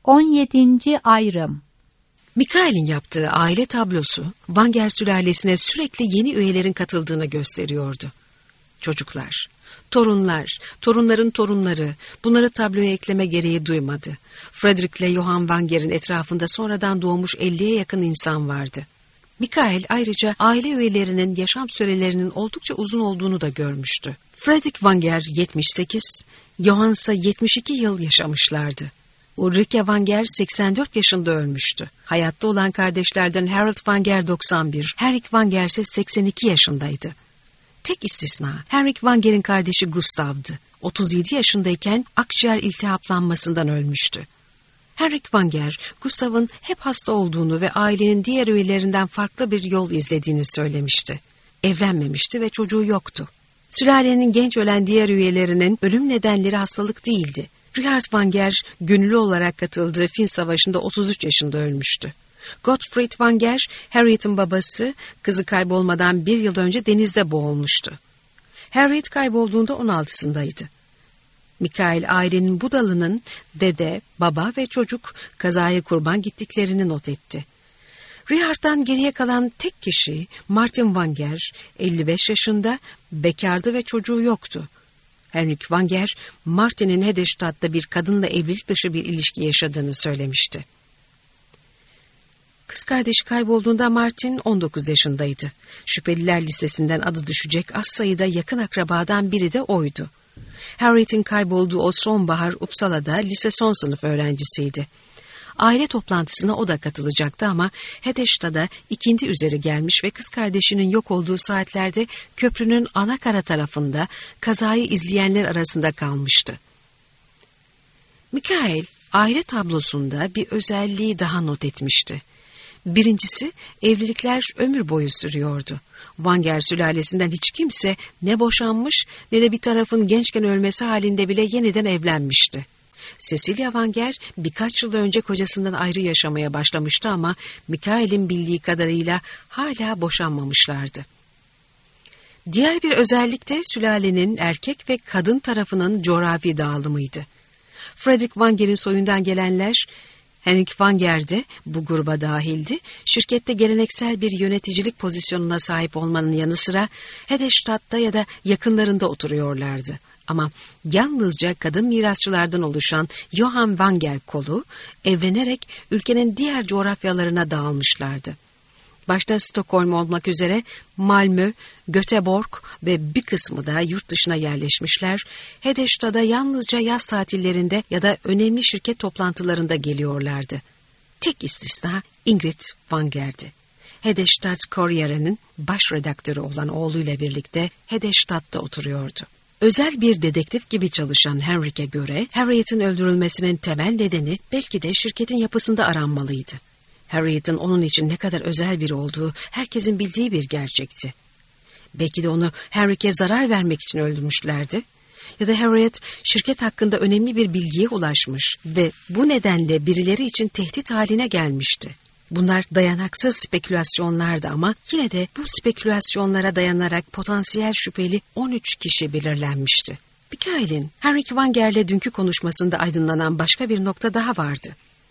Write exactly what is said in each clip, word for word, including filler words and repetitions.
on yedinci ayrım. Mikael'in yaptığı aile tablosu, Wanger sülalesine sürekli yeni üyelerin katıldığını gösteriyordu. Çocuklar, torunlar, torunların torunları, bunları tabloya ekleme gereği duymadı. Frederick ile Johann Wanger'in etrafında sonradan doğmuş elliye yakın insan vardı. Mikael ayrıca aile üyelerinin yaşam sürelerinin oldukça uzun olduğunu da görmüştü. Frederick Wanger yetmiş sekiz, Johann ise yetmiş iki yıl yaşamışlardı. Ulrike Wanger seksen dört yaşında ölmüştü. Hayatta olan kardeşlerden Harold Wanger doksan bir, Henrik Wanger ise seksen iki yaşındaydı. Tek istisna Henrik Wanger'in kardeşi Gustav'dı. otuz yedi yaşındayken akciğer iltihaplanmasından ölmüştü. Henrik Wanger, Gustav'ın hep hasta olduğunu ve ailenin diğer üyelerinden farklı bir yol izlediğini söylemişti. Evlenmemişti ve çocuğu yoktu. Sülalenin genç ölen diğer üyelerinin ölüm nedenleri hastalık değildi. Richard Wanger, gönüllü olarak katıldığı Fin Savaşı'nda otuz üç yaşında ölmüştü. Gottfried Wanger, Harriet'in babası, kızı kaybolmadan bir yıl önce denizde boğulmuştu. Harriet kaybolduğunda on altısındaydı. Mikael ailenin bu dalının dede, baba ve çocuk kazaya kurban gittiklerini not etti. Richard'dan geriye kalan tek kişi Martin Wanger, elli beş yaşında, bekardı ve çocuğu yoktu. Henrik Wanger, Martin'in Hedestadt'ta bir kadınla evlilik dışı bir ilişki yaşadığını söylemişti. Kız kardeşi kaybolduğunda Martin on dokuz yaşındaydı. Şüpheliler listesinden adı düşecek az sayıda yakın akrabadan biri de oydu. Harriet'in kaybolduğu o sonbahar Uppsala'da lise son sınıf öğrencisiydi. Aile toplantısına o da katılacaktı ama Hedestadt'a ikindi üzeri gelmiş ve kız kardeşinin yok olduğu saatlerde köprünün ana kara tarafında kazayı izleyenler arasında kalmıştı. Mikael aile tablosunda bir özelliği daha not etmişti. Birincisi, evlilikler ömür boyu sürüyordu. Wanger sülalesinden hiç kimse ne boşanmış ne de bir tarafın gençken ölmesi halinde bile yeniden evlenmişti. Cecilia Wanger birkaç yıl önce kocasından ayrı yaşamaya başlamıştı ama Mikael'in bildiği kadarıyla hala boşanmamışlardı. Diğer bir özellik de sülalenin erkek ve kadın tarafının coğrafi dağılımıydı. Frederick Wanger'in soyundan gelenler, Henrik Wanger de bu gruba dahildi. Şirkette geleneksel bir yöneticilik pozisyonuna sahip olmanın yanı sıra Hedestadt'ta ya da yakınlarında oturuyorlardı. Ama yalnızca kadın mirasçılardan oluşan Johann Wanger kolu evlenerek ülkenin diğer coğrafyalarına dağılmışlardı. Başta Stockholm olmak üzere Malmö, Göteborg ve bir kısmı da yurt dışına yerleşmişler. Hedestadt'a yalnızca yaz tatillerinde ya da önemli şirket toplantılarında geliyorlardı. Tek istisna Ingrid Wanger'di. Hedestad Courier'in baş redaktörü olan oğluyla birlikte Hedestadt'ta oturuyordu. Özel bir dedektif gibi çalışan Henrik'e göre Harriet'in öldürülmesinin temel nedeni belki de şirketin yapısında aranmalıydı. Harriet'in onun için ne kadar özel biri olduğu herkesin bildiği bir gerçekti. Belki de onu Henrik'e zarar vermek için öldürmüşlerdi. Ya da Harriet şirket hakkında önemli bir bilgiye ulaşmış ve bu nedenle birileri için tehdit haline gelmişti. Bunlar dayanaksız spekülasyonlardı ama yine de bu spekülasyonlara dayanarak potansiyel şüpheli on üç kişi belirlenmişti. Mikael'in Henrik Wanger'le dünkü konuşmasında aydınlanan başka bir nokta daha vardı.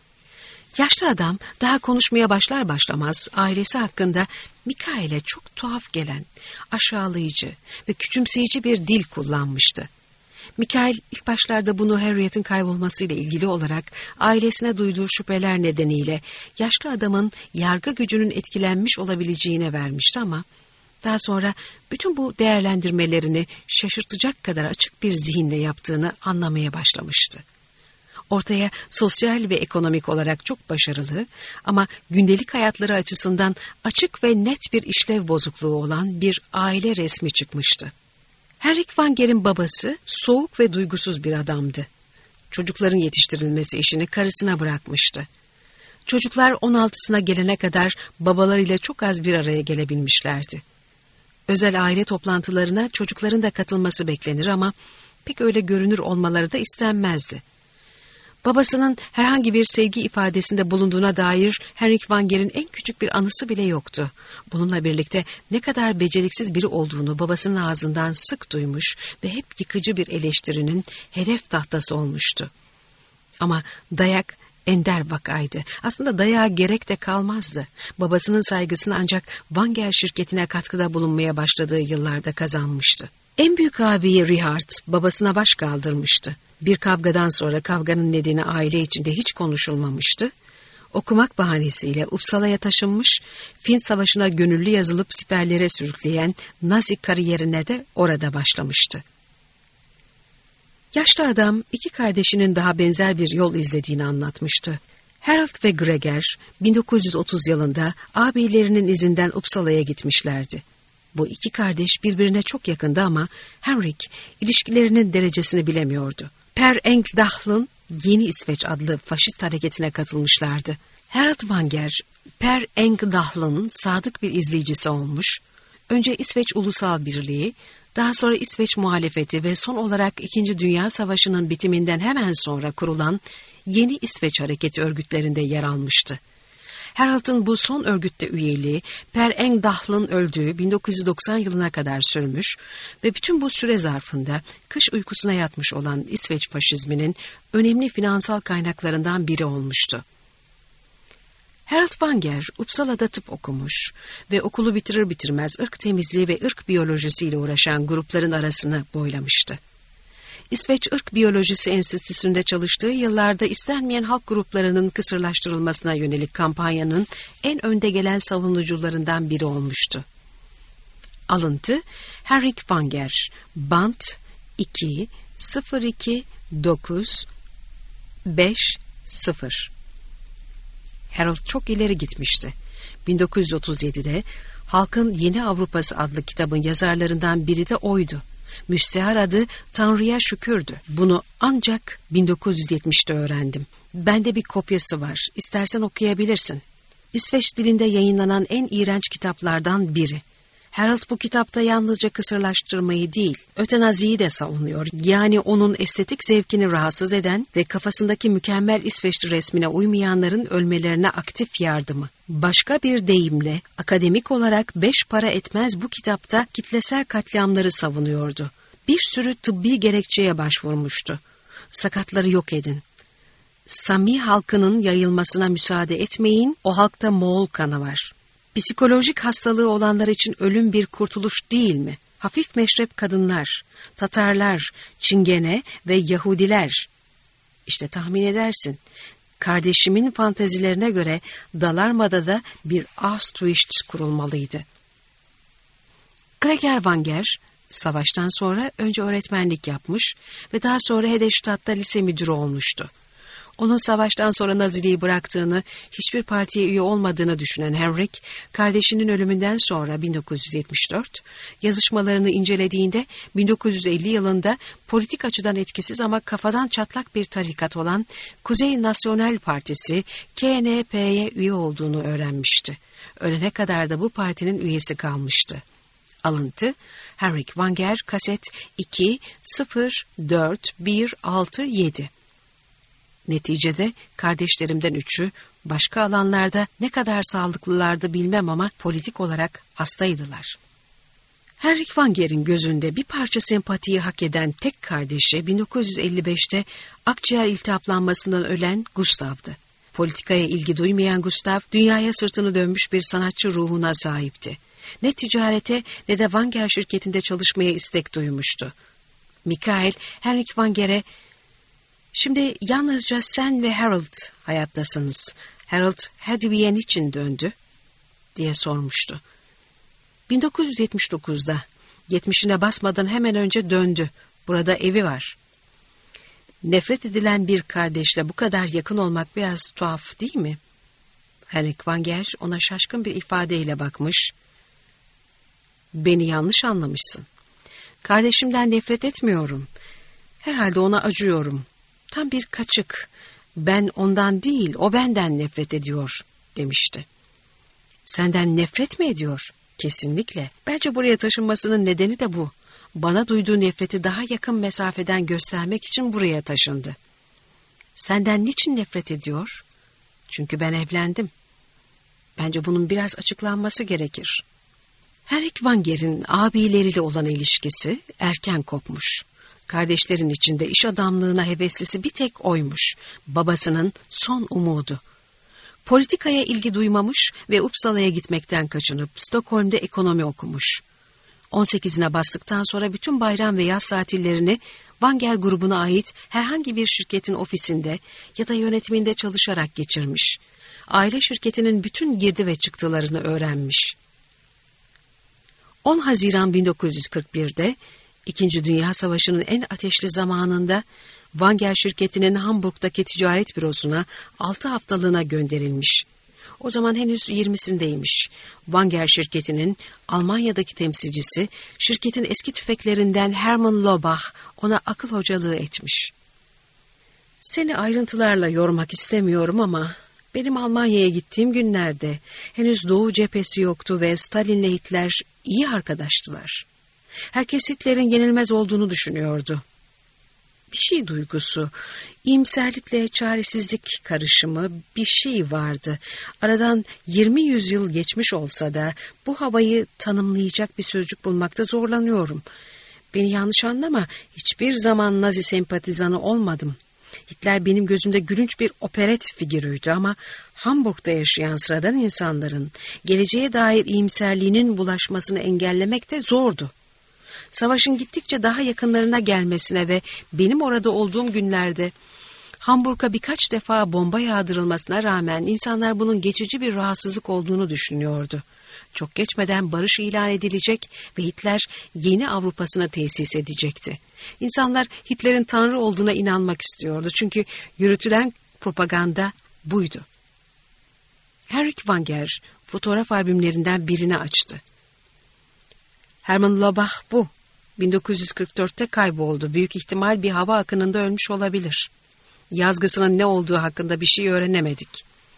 Yaşlı adam daha konuşmaya başlar başlamaz ailesi hakkında Mikael'e çok tuhaf gelen, aşağılayıcı ve küçümseyici bir dil kullanmıştı. Mikael ilk başlarda bunu Harriet'in kaybolmasıyla ilgili olarak ailesine duyduğu şüpheler nedeniyle yaşlı adamın yargı gücünün etkilenmiş olabileceğine vermişti ama daha sonra bütün bu değerlendirmelerini şaşırtacak kadar açık bir zihinle yaptığını anlamaya başlamıştı. Ortaya sosyal ve ekonomik olarak çok başarılı ama gündelik hayatları açısından açık ve net bir işlev bozukluğu olan bir aile resmi çıkmıştı. Henrik Wanger'in babası soğuk ve duygusuz bir adamdı. Çocukların yetiştirilmesi işini karısına bırakmıştı. Çocuklar on altısına gelene kadar babalarıyla çok az bir araya gelebilmişlerdi. Özel aile toplantılarına çocukların da katılması beklenir ama pek öyle görünür olmaları da istenmezdi. Babasının herhangi bir sevgi ifadesinde bulunduğuna dair Henrik Wanger'in en küçük bir anısı bile yoktu. Bununla birlikte ne kadar beceriksiz biri olduğunu babasının ağzından sık duymuş ve hep yıkıcı bir eleştirinin hedef tahtası olmuştu. Ama dayak ender vakaydı. Aslında dayağa gerek de kalmazdı. Babasının saygısını ancak Wanger şirketine katkıda bulunmaya başladığı yıllarda kazanmıştı. En büyük abiyi Richard babasına baş kaldırmıştı. Bir kavgadan sonra kavganın nedeni aile içinde hiç konuşulmamıştı. Okumak bahanesiyle Uppsala'ya taşınmış, Fin Savaşı'na gönüllü yazılıp siperlere sürükleyen Nazi kariyerine de orada başlamıştı. Yaşlı adam iki kardeşinin daha benzer bir yol izlediğini anlatmıştı. Harold ve Gregor bin dokuz yüz otuz yılında abilerinin izinden Uppsala'ya gitmişlerdi. Bu iki kardeş birbirine çok yakındı ama Henrik ilişkilerinin derecesini bilemiyordu. Per Engdahlen Yeni İsveç adlı faşist hareketine katılmışlardı. Harold Wanger, Per Engdahlen'ın sadık bir izleyicisi olmuş, önce İsveç Ulusal Birliği, daha sonra İsveç muhalefeti ve son olarak İkinci Dünya Savaşı'nın bitiminden hemen sonra kurulan Yeni İsveç Hareketi örgütlerinde yer almıştı. Harold'un bu son örgütte üyeliği Per Engdahlen öldüğü bin dokuz yüz doksan yılına kadar sürmüş ve bütün bu süre zarfında kış uykusuna yatmış olan İsveç faşizminin önemli finansal kaynaklarından biri olmuştu. Harold Wanger, Uppsala'da tıp okumuş ve okulu bitirir bitirmez ırk temizliği ve ırk biyolojisiyle uğraşan grupların arasını boylamıştı. İsveç Irk Biyolojisi Enstitüsü'nde çalıştığı yıllarda istenmeyen halk gruplarının kısırlaştırılmasına yönelik kampanyanın en önde gelen savunucularından biri olmuştu. Alıntı Henrik Wanger, Band iki sıfır iki dokuz beş sıfır. Harold çok ileri gitmişti. bin dokuz yüz otuz yedide Halkın Yeni Avrupası adlı kitabın yazarlarından biri de oydu. Müstehar adı Tanrı'ya Şükürdü. Bunu ancak bin dokuz yüz yetmişte öğrendim. Bende bir kopyası var. İstersen okuyabilirsin. İsveç dilinde yayınlanan en iğrenç kitaplardan biri. Harold bu kitapta yalnızca kısırlaştırmayı değil, ötenaziyi de savunuyor. Yani onun estetik zevkini rahatsız eden ve kafasındaki mükemmel İsveçli resmine uymayanların ölmelerine aktif yardımı. Başka bir deyimle, akademik olarak beş para etmez bu kitapta kitlesel katliamları savunuyordu. Bir sürü tıbbi gerekçeye başvurmuştu. Sakatları yok edin. Sami halkının yayılmasına müsaade etmeyin, o halkta Moğol kanı var. Psikolojik hastalığı olanlar için ölüm bir kurtuluş değil mi? Hafif meşrep kadınlar, Tatarlar, Çingene ve Yahudiler. İşte tahmin edersin, kardeşimin fantezilerine göre Dalarma'da da bir Auschwitz kurulmalıydı. Gregor Wanger, savaştan sonra önce öğretmenlik yapmış ve daha sonra Hedestad'da lise müdürü olmuştu. Onun savaştan sonra Naziliği bıraktığını, hiçbir partiye üye olmadığını düşünen Henrik, kardeşinin ölümünden sonra bin dokuz yüz yetmiş dört, yazışmalarını incelediğinde bin dokuz yüz elli yılında politik açıdan etkisiz ama kafadan çatlak bir tarikat olan Kuzey Nasyonal Partisi K N P'ye üye olduğunu öğrenmişti. Ölene kadar da bu partinin üyesi kalmıştı. Alıntı Henrik Wanger, kaset iki sıfır dört bir altı yedi. Neticede kardeşlerimden üçü başka alanlarda ne kadar sağlıklılardı bilmem ama politik olarak hastaydılar. Henrik Wanger'in gözünde bir parça sempatiyi hak eden tek kardeşi bin dokuz yüz elli beşte akciğer iltihaplanmasından ölen Gustav'dı. Politikaya ilgi duymayan Gustav, dünyaya sırtını dönmüş bir sanatçı ruhuna sahipti. Ne ticarete ne de Wanger şirketinde çalışmaya istek duymuştu. Mikael, Henrik Wanger'e "Şimdi yalnızca sen ve Harold hayattasınız. Harold Hedwig'e niçin döndü?" diye sormuştu. bin dokuz yüz yetmiş dokuzda, yetmişine basmadan hemen önce döndü. Burada evi var. Nefret edilen bir kardeşle bu kadar yakın olmak biraz tuhaf değil mi? Henrik Wanger ona şaşkın bir ifadeyle bakmış. "Beni yanlış anlamışsın. Kardeşimden nefret etmiyorum. Herhalde ona acıyorum. Tam bir kaçık. Ben ondan değil, o benden nefret ediyor," demişti. "Senden nefret mi ediyor?" "Kesinlikle. Bence buraya taşınmasının nedeni de bu. Bana duyduğu nefreti daha yakın mesafeden göstermek için buraya taşındı." "Senden niçin nefret ediyor?" "Çünkü ben evlendim." Bence bunun biraz açıklanması gerekir. Henrik Wanger'in abileriyle olan ilişkisi erken kopmuş. Kardeşlerin içinde iş adamlığına heveslisi bir tek oymuş. Babasının son umudu. Politikaya ilgi duymamış ve Uppsala'ya gitmekten kaçınıp Stockholm'de ekonomi okumuş. on sekizine bastıktan sonra bütün bayram ve yaz tatillerini Wanger grubuna ait herhangi bir şirketin ofisinde ya da yönetiminde çalışarak geçirmiş. Aile şirketinin bütün girdi ve çıktılarını öğrenmiş. on Haziran bin dokuz yüz kırk bir'de İkinci Dünya Savaşı'nın en ateşli zamanında Wanger şirketinin Hamburg'daki ticaret bürosuna altı haftalığına gönderilmiş. O zaman henüz yirmisindeymiş. Wanger şirketinin Almanya'daki temsilcisi, şirketin eski tüfeklerinden Hermann Lobach ona akıl hocalığı etmiş. Seni ayrıntılarla yormak istemiyorum ama benim Almanya'ya gittiğim günlerde henüz Doğu cephesi yoktu ve Stalin'le Hitler iyi arkadaştılar. Herkes Hitler'in yenilmez olduğunu düşünüyordu. Bir şey duygusu, iyimserlikle çaresizlik karışımı bir şey vardı. Aradan yirmi yüzyıl geçmiş olsa da bu havayı tanımlayacak bir sözcük bulmakta zorlanıyorum. Beni yanlış anlama, hiçbir zaman Nazi sempatizanı olmadım. Hitler benim gözümde gülünç bir operet figürüydü ama Hamburg'da yaşayan sıradan insanların geleceğe dair iyimserliğinin bulaşmasını engellemek de zordu. Savaşın gittikçe daha yakınlarına gelmesine ve benim orada olduğum günlerde Hamburg'a birkaç defa bomba yağdırılmasına rağmen insanlar bunun geçici bir rahatsızlık olduğunu düşünüyordu. Çok geçmeden barış ilan edilecek ve Hitler yeni Avrupa'sını tesis edecekti. İnsanlar Hitler'in Tanrı olduğuna inanmak istiyordu çünkü yürütülen propaganda buydu. Henrik Wanger fotoğraf albümlerinden birini açtı. Hermann Lobach bu. bin dokuz yüz kırk dört'te kayboldu. Büyük ihtimal bir hava akınında ölmüş olabilir. Yazgısının ne olduğu hakkında bir şey öğrenemedik.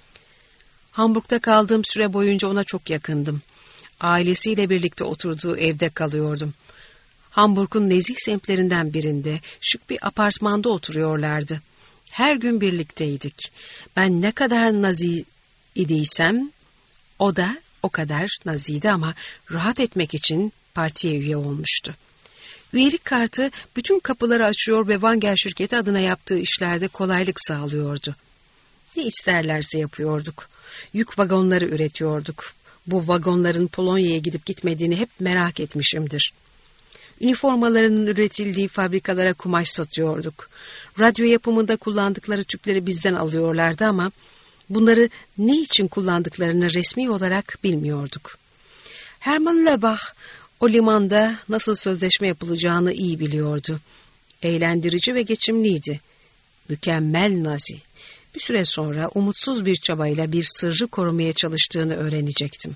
Hamburg'da kaldığım süre boyunca ona çok yakındım. Ailesiyle birlikte oturduğu evde kalıyordum. Hamburg'un nezih semtlerinden birinde şık bir apartmanda oturuyorlardı. Her gün birlikteydik. Ben ne kadar nazi idiysem o da o kadar naziydi ama rahat etmek için partiye üye olmuştu. Üyelik kartı bütün kapıları açıyor ve Wanger şirketi adına yaptığı işlerde kolaylık sağlıyordu. Ne isterlerse yapıyorduk. Yük vagonları üretiyorduk. Bu vagonların Polonya'ya gidip gitmediğini hep merak etmişimdir. Üniformalarının üretildiği fabrikalara kumaş satıyorduk. Radyo yapımında kullandıkları tüpleri bizden alıyorlardı ama bunları ne için kullandıklarını resmi olarak bilmiyorduk. Hermann Lobach o limanda nasıl sözleşme yapılacağını iyi biliyordu. Eğlendirici ve geçimliydi. Mükemmel Nazi. Bir süre sonra umutsuz bir çabayla bir sırrı korumaya çalıştığını öğrenecektim.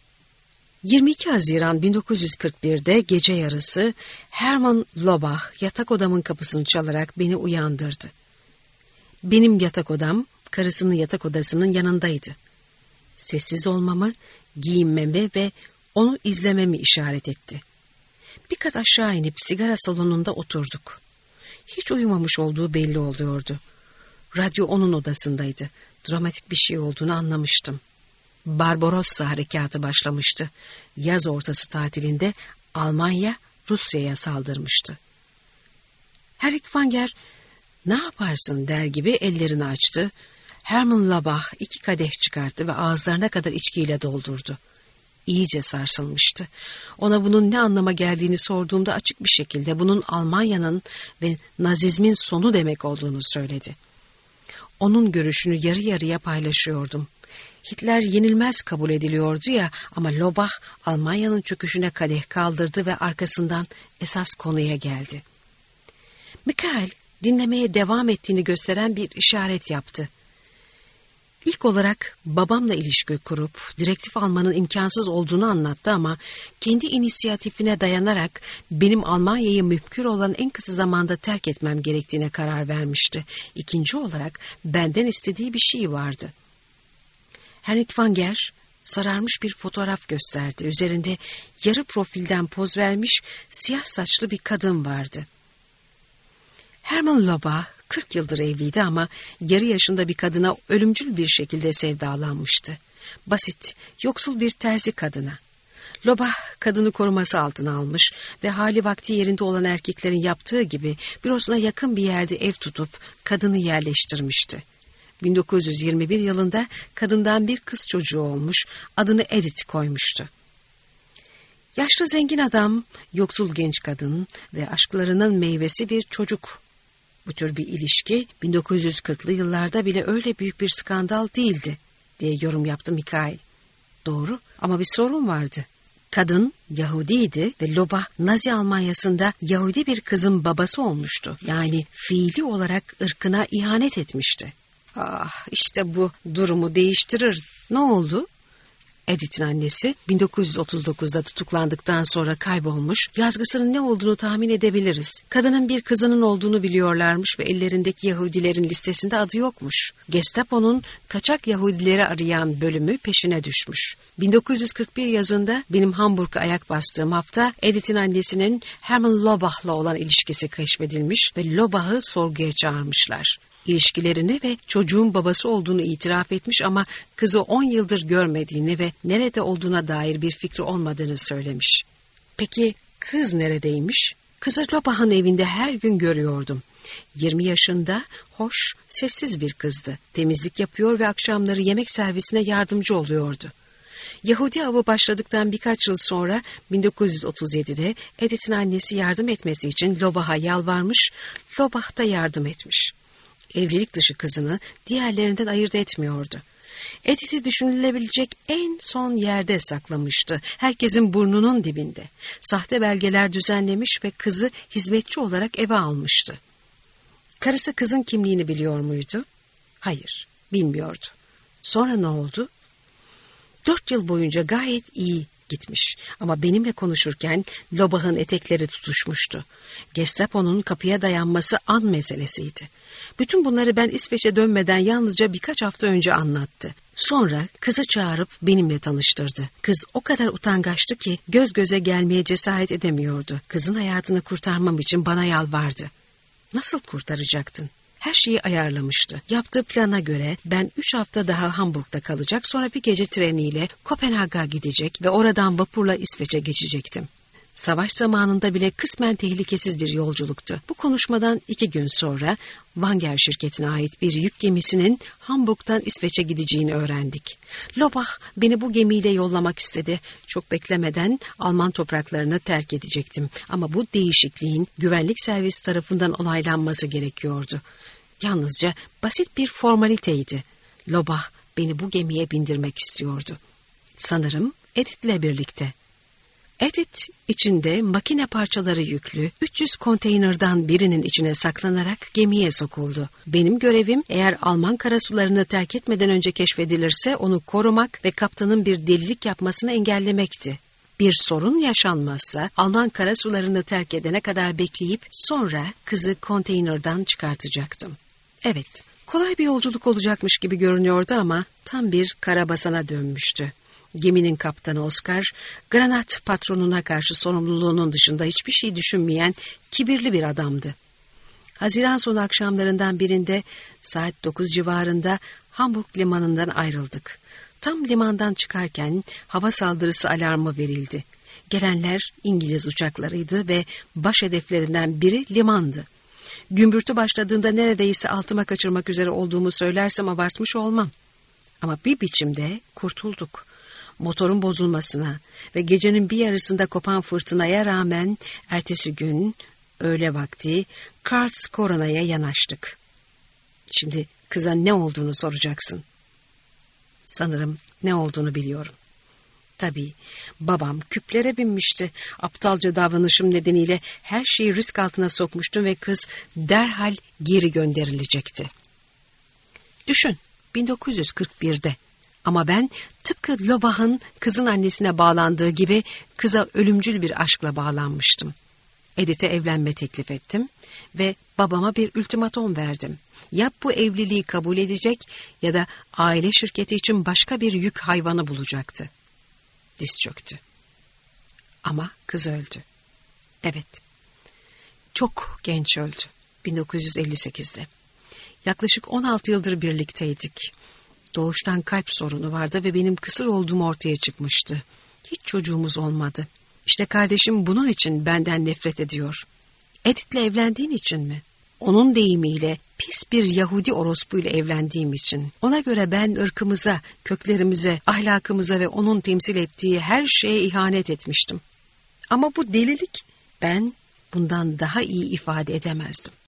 yirmi iki Haziran bin dokuz yüz kırk bir'de gece yarısı Hermann Lobach yatak odamın kapısını çalarak beni uyandırdı. Benim yatak odam karısının yatak odasının yanındaydı. Sessiz olmamı, giyinmemi ve onu izlememi işaret etti. Bir kat aşağı inip sigara salonunda oturduk. Hiç uyumamış olduğu belli oluyordu. Radyo onun odasındaydı. Dramatik bir şey olduğunu anlamıştım. Barbarossa harekatı başlamıştı. Yaz ortası tatilinde Almanya Rusya'ya saldırmıştı. Henrik Wanger ne yaparsın der gibi ellerini açtı. Hermann Lobach iki kadeh çıkarttı ve ağızlarına kadar içkiyle doldurdu. İyice sarsılmıştı. Ona bunun ne anlama geldiğini sorduğumda açık bir şekilde bunun Almanya'nın ve Nazizmin sonu demek olduğunu söyledi. Onun görüşünü yarı yarıya paylaşıyordum. Hitler yenilmez kabul ediliyordu ya ama Lobach Almanya'nın çöküşüne kadeh kaldırdı ve arkasından esas konuya geldi. Mikael dinlemeye devam ettiğini gösteren bir işaret yaptı. İlk olarak babamla ilişki kurup direktif almanın imkansız olduğunu anlattı ama kendi inisiyatifine dayanarak benim Almanya'yı mümkün olan en kısa zamanda terk etmem gerektiğine karar vermişti. İkinci olarak benden istediği bir şey vardı. Henrik Wanger sararmış bir fotoğraf gösterdi. Üzerinde yarı profilden poz vermiş siyah saçlı bir kadın vardı. Hermann Lobach kırk yıldır evliydi ama yarı yaşında bir kadına ölümcül bir şekilde sevdalanmıştı. Basit, yoksul bir terzi kadına. Lobah kadını koruması altına almış ve hali vakti yerinde olan erkeklerin yaptığı gibi bürosuna yakın bir yerde ev tutup kadını yerleştirmişti. bin dokuz yüz yirmi bir yılında kadından bir kız çocuğu olmuş, adını Edith koymuştu. Yaşlı zengin adam, yoksul genç kadın ve aşklarının meyvesi bir çocuk. Bu tür bir ilişki bin dokuz yüz kırklı yıllarda bile öyle büyük bir skandal değildi diye yorum yaptı Mikail. Doğru, ama bir sorun vardı. Kadın Yahudiydi ve Lobah Nazi Almanyası'nda Yahudi bir kızın babası olmuştu. Yani fiili olarak ırkına ihanet etmişti. Ah, işte bu durumu değiştirir. Ne oldu? Edith'in annesi bin dokuz yüz otuz dokuzda tutuklandıktan sonra kaybolmuş, yazgısının ne olduğunu tahmin edebiliriz. Kadının bir kızının olduğunu biliyorlarmış ve ellerindeki Yahudilerin listesinde adı yokmuş. Gestapo'nun kaçak Yahudileri arayan bölümü peşine düşmüş. bin dokuz yüz kırk bir yazında benim Hamburg'a ayak bastığım hafta Edith'in annesinin Hermann Lobach'la olan ilişkisi keşfedilmiş ve Lobach'ı sorguya çağırmışlar. İlişkilerini ve çocuğun babası olduğunu itiraf etmiş ama kızı on yıldır görmediğini ve nerede olduğuna dair bir fikri olmadığını söylemiş. Peki kız neredeymiş? Kızı Lobach'ın evinde her gün görüyordum. yirmi yaşında, hoş, sessiz bir kızdı. Temizlik yapıyor ve akşamları yemek servisine yardımcı oluyordu. Yahudi avı başladıktan birkaç yıl sonra bin dokuz yüz otuz yedide Edith'in annesi yardım etmesi için Lobach'a yalvarmış, Lobach da yardım etmiş. Evlilik dışı kızını diğerlerinden ayırt etmiyordu. Edith'i düşünülebilecek en son yerde saklamıştı. Herkesin burnunun dibinde. Sahte belgeler düzenlemiş ve kızı hizmetçi olarak eve almıştı. Karısı kızın kimliğini biliyor muydu? Hayır, bilmiyordu. Sonra ne oldu? Dört yıl boyunca gayet iyi gitmiş ama benimle konuşurken Lobach'ın etekleri tutuşmuştu. Gestapo'nun kapıya dayanması an meselesiydi. Bütün bunları ben İsveç'e dönmeden yalnızca birkaç hafta önce anlattı. Sonra kızı çağırıp benimle tanıştırdı. Kız o kadar utangaçtı ki göz göze gelmeye cesaret edemiyordu. Kızın hayatını kurtarmam için bana yalvardı. Nasıl kurtaracaktın? Her şeyi ayarlamıştı. Yaptığı plana göre ben üç hafta daha Hamburg'da kalacak, sonra bir gece treniyle Kopenhag'a gidecek ve oradan vapurla İsveç'e geçecektim. Savaş zamanında bile kısmen tehlikesiz bir yolculuktu. Bu konuşmadan iki gün sonra Wanger şirketine ait bir yük gemisinin Hamburg'dan İsveç'e gideceğini öğrendik. Lobach beni bu gemiyle yollamak istedi. Çok beklemeden Alman topraklarını terk edecektim. Ama bu değişikliğin güvenlik servisi tarafından onaylanması gerekiyordu. Yalnızca basit bir formaliteydi. Lobach beni bu gemiye bindirmek istiyordu. Sanırım Edith'le birlikte. Edith içinde makine parçaları yüklü üç yüz konteynerdan birinin içine saklanarak gemiye sokuldu. Benim görevim eğer Alman karasularını terk etmeden önce keşfedilirse onu korumak ve kaptanın bir delilik yapmasını engellemekti. Bir sorun yaşanmazsa Alman karasularını terk edene kadar bekleyip sonra kızı konteynerdan çıkartacaktım. Evet, kolay bir yolculuk olacakmış gibi görünüyordu ama tam bir karabasana dönmüştü. Geminin kaptanı Oscar, granat patronuna karşı sorumluluğunun dışında hiçbir şey düşünmeyen kibirli bir adamdı. Haziran sonu akşamlarından birinde saat dokuz civarında Hamburg limanından ayrıldık. Tam limandan çıkarken hava saldırısı alarmı verildi. Gelenler İngiliz uçaklarıydı ve baş hedeflerinden biri limandı. Gümbürtü başladığında neredeyse altıma kaçırmak üzere olduğumu söylersem abartmış olmam. Ama bir biçimde kurtulduk. Motorun bozulmasına ve gecenin bir yarısında kopan fırtınaya rağmen ertesi gün öğle vakti Karlskorona'ya yanaştık. Şimdi kıza ne olduğunu soracaksın. Sanırım ne olduğunu biliyorum. Tabii babam küplere binmişti. Aptalca davranışım nedeniyle her şeyi risk altına sokmuştum ve kız derhal geri gönderilecekti. Düşün, bin dokuz yüz kırk birde. Ama ben tıpkı Lobach'ın kızın annesine bağlandığı gibi kıza ölümcül bir aşkla bağlanmıştım. Edith'e evlenme teklif ettim ve babama bir ultimatom verdim. Ya bu evliliği kabul edecek ya da aile şirketi için başka bir yük hayvanı bulacaktı. Diz çöktü. Ama kız öldü. Evet. Çok genç öldü. bin dokuz yüz elli sekizde. Yaklaşık on altı yıldır birlikteydik. Doğuştan kalp sorunu vardı ve benim kısır olduğum ortaya çıkmıştı. Hiç çocuğumuz olmadı. İşte kardeşim bunun için benden nefret ediyor. Edith'le evlendiğin için mi? Onun deyimiyle pis bir Yahudi orospuyla evlendiğim için. Ona göre ben ırkımıza, köklerimize, ahlakımıza ve onun temsil ettiği her şeye ihanet etmiştim. Ama bu delilik, ben bundan daha iyi ifade edemezdim.